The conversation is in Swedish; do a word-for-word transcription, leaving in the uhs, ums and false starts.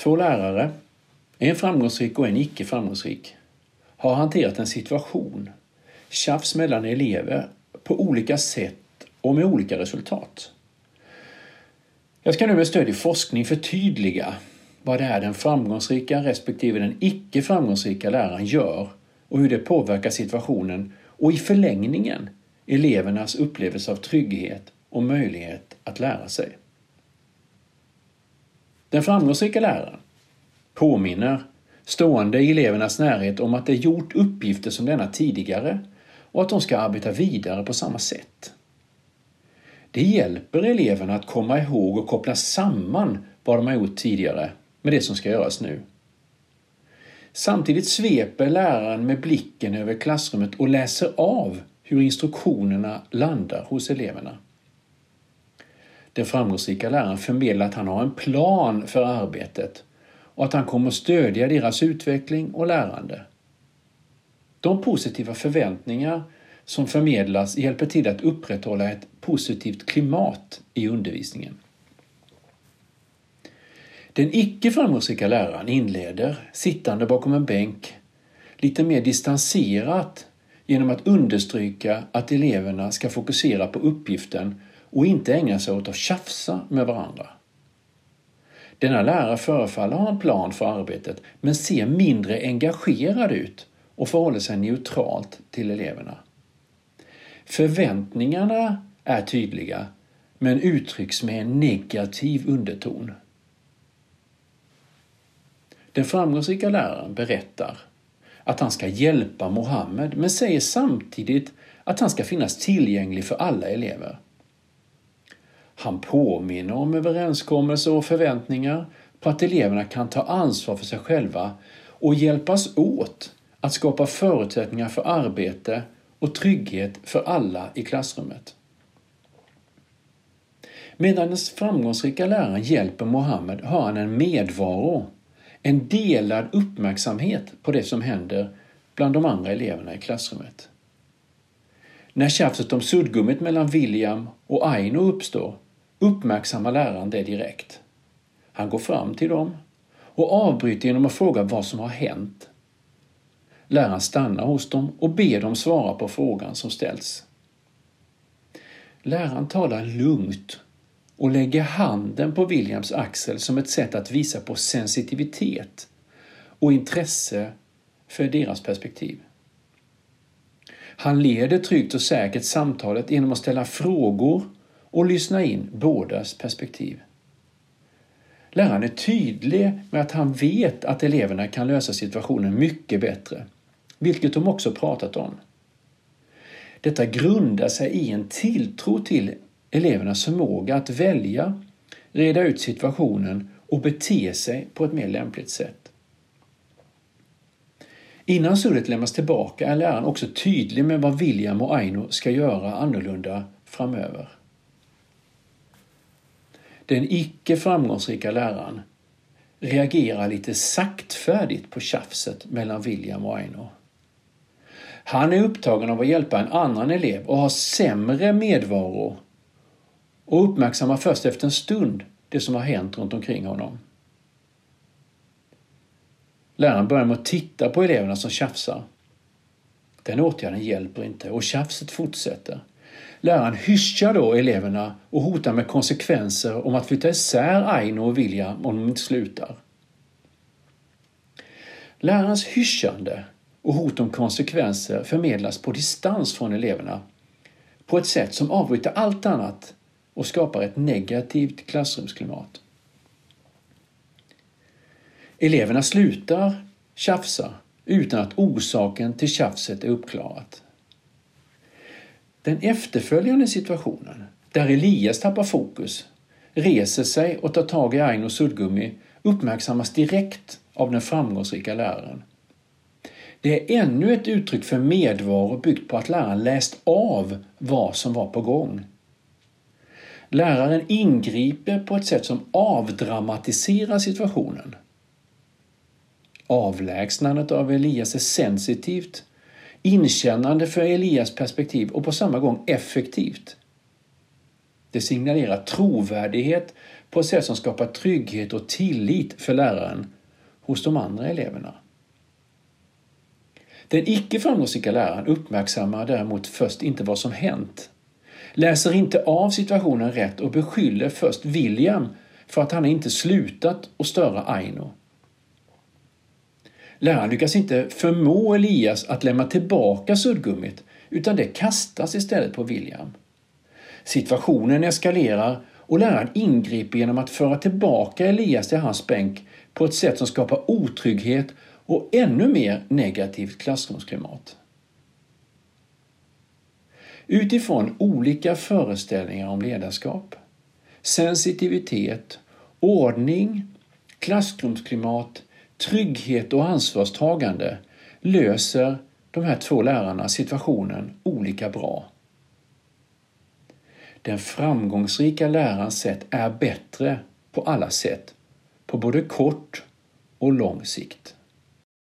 Två lärare, en framgångsrik och en icke framgångsrik, har hanterat en situation, tjafs mellan elever på olika sätt och med olika resultat. Jag ska nu med stöd i forskning förtydliga vad det är den framgångsrika respektive den icke framgångsrika läraren gör och hur det påverkar situationen och i förlängningen elevernas upplevelse av trygghet och möjlighet att lära sig. Den framgångsrika läraren påminner stående i elevernas närhet om att de gjort uppgifter som denna tidigare och att de ska arbeta vidare på samma sätt. Det hjälper eleverna att komma ihåg och koppla samman vad de har gjort tidigare med det som ska göras nu. Samtidigt sveper läraren med blicken över klassrummet och läser av hur instruktionerna landar hos eleverna. Den framgångsrika läraren förmedlar att han har en plan för arbetet och att han kommer att stödja deras utveckling och lärande. De positiva förväntningar som förmedlas hjälper till att upprätthålla ett positivt klimat i undervisningen. Den icke framgångsrika läraren inleder, sittande bakom en bänk, lite mer distanserat genom att understryka att eleverna ska fokusera på uppgiften och inte ägna sig åt att tjafsa med varandra. Denna lärare förefaller ha en plan för arbetet men ser mindre engagerad ut och förhåller sig neutralt till eleverna. Förväntningarna är tydliga men uttrycks med en negativ underton. Den framgångsrika läraren berättar att han ska hjälpa Mohammed men säger samtidigt att han ska finnas tillgänglig för alla elever. Han påminner om överenskommelser och förväntningar på att eleverna kan ta ansvar för sig själva och hjälpas åt att skapa förutsättningar för arbete och trygghet för alla i klassrummet. Medan den framgångsrika läraren hjälper Mohammed har han en medvaro, en delad uppmärksamhet på det som händer bland de andra eleverna i klassrummet. När tjafset om suddgummit mellan William och Aino uppstår uppmärksammar läraren det direkt. Han går fram till dem och avbryter genom att fråga vad som har hänt. Läraren stannar hos dem och ber dem svara på frågan som ställs. Läraren talar lugnt och lägger handen på Williams axel som ett sätt att visa på sensitivitet och intresse för deras perspektiv. Han leder tryggt och säkert samtalet genom att ställa frågor och lyssna in bådas perspektiv. Läraren är tydlig med att han vet att eleverna kan lösa situationen mycket bättre, vilket de också pratat om. Detta grundar sig i en tilltro till elevernas förmåga att välja, reda ut situationen och bete sig på ett mer lämpligt sätt. Innan suddet lämnas tillbaka är läraren också tydlig med vad William och Aino ska göra annorlunda framöver. Den icke framgångsrika läraren reagerar lite saktfärdigt på tjafset mellan William och Aino. Han är upptagen av att hjälpa en annan elev och har sämre medvaro och uppmärksammar först efter en stund det som har hänt runt omkring honom. Läraren börjar med att titta på eleverna som tjafsar. Den åtgärden hjälper inte och tjafset fortsätter. Läraren hyschar då eleverna och hotar med konsekvenser om att flytta isär Aino och William om de inte slutar. Lärarens hyschande och hot om konsekvenser förmedlas på distans från eleverna på ett sätt som avbryter allt annat och skapar ett negativt klassrumsklimat. Eleverna slutar tjafsa utan att orsaken till tjafset är uppklarat. Den efterföljande situationen, där Elias tappar fokus, reser sig och tar tag i Ainos suddgummi, uppmärksammas direkt av den framgångsrika läraren. Det är ännu ett uttryck för medvaro byggt på att läraren läst av vad som var på gång. Läraren ingriper på ett sätt som avdramatiserar situationen. Avlägsnandet av Elias är sensitivt, inkännande för Elias perspektiv och på samma gång effektivt. Det signalerar trovärdighet på ett sätt som skapar trygghet och tillit för läraren hos de andra eleverna. Den icke framgångsrika läraren uppmärksammar däremot först inte vad som hänt, läser inte av situationen rätt och beskyller först William för att han inte slutat att störa Aino. Läraren lyckas inte förmå Elias att lämna tillbaka suddgummit, utan det kastas istället på William. Situationen eskalerar och läraren ingriper genom att föra tillbaka Elias till hans bänk på ett sätt som skapar otrygghet och ännu mer negativt klassrumsklimat. Utifrån olika föreställningar om ledarskap, sensitivitet, ordning, klassrumsklimat, trygghet och ansvarstagande löser de här två lärarna situationen olika bra. Den framgångsrika lärarens sätt är bättre på alla sätt, på både kort och lång sikt.